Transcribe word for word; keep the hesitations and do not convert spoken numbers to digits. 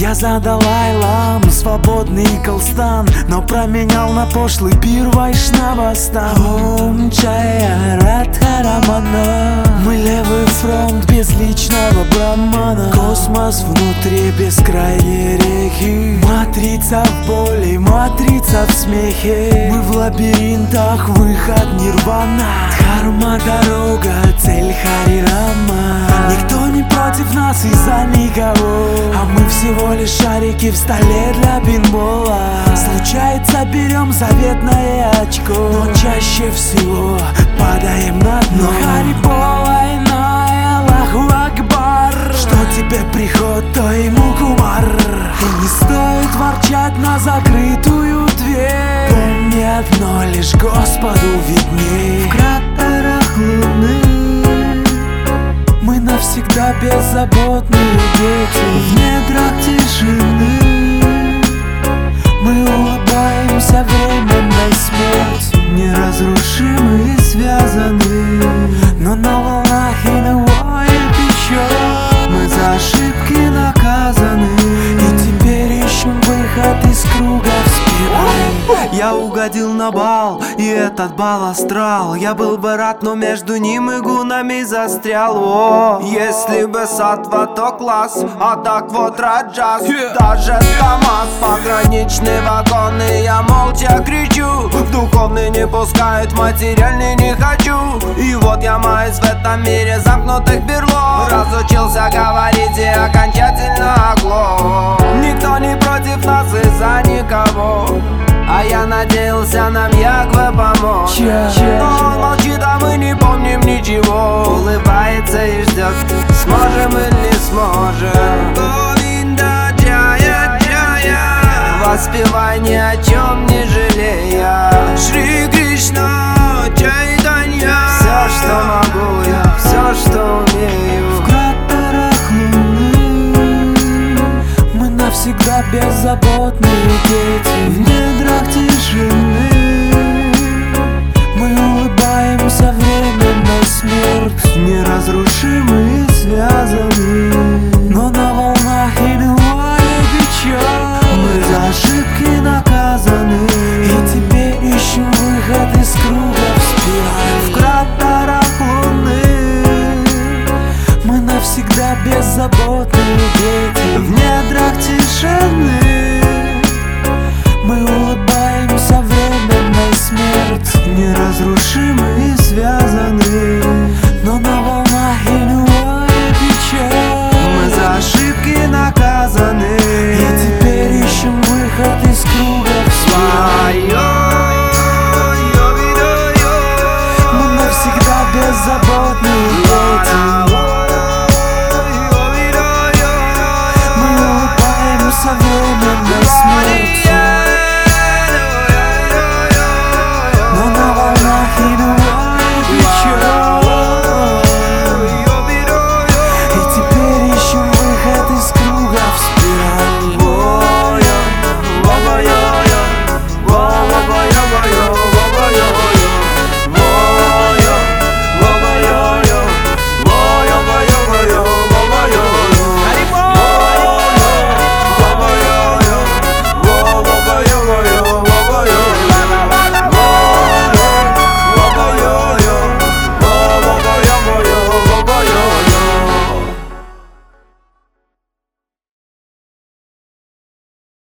Я за Далай-Лам, свободный Колстан, но променял на пошлый пир Вайшнавастан. Ом Джая Радхарамана. Мы левый фронт без личного брамана. Космос внутри бескрайней реки. Матрица в боли, матрица в смехе. Мы в лабиринтах, выход нирвана. Дхарма дорога, цель Харирама. Никто не против нас из-за никого, а мы всего лишь шарики в столе для пинбола. Случается, берем заветное очко, но чаще всего падаем на дно. Харибола иная, Аллаху Акбар. Что тебе приход, то ему кумар. И не стоит ворчать на закрытую дверь. Помни одно, лишь Господу видней. В кратерах луны мы навсегда беззаботные дети. В недрах тишины мы улыбаемся временной смерти. Неразрушимы и связаны, но на волнах иного печаль. Мы за ошибки наказаны, и теперь ищем выход из круга в спираль. Я угодил на бал, и этот бал астрал. Я был бы рад, но между ним и гунами застрял. О, если бы сатва, то класс, а так вот раджас. Даже Тамас, пограничный вагон, и я молча кричу. Духовный не пускает, материальный не хочу. И вот я маюсь в этом мире замкнутых берлог. Разучился говорить и окончательно оглох. Никто не против нас из-за никого, а я надеялся, нам Ягва помочь. Но он молчит, а мы не помним ничего. Улыбается и ждет, сможем или не сможем. Говинда Джая Джая, воспевай ни о чем не жалея. Шри Кришна Чайтанья. Все, что могу я, все, что умею. В кратерах луны мы навсегда беззаботные дети. В недрах тишины мы улыбаемся временной смерти. Неразрушимы и связаны, но на волнах иная печаль. мы за ошибки наказаны, и теперь ищем выход из круга в спираль. в кратерах луны мы навсегда беззаботные дети. в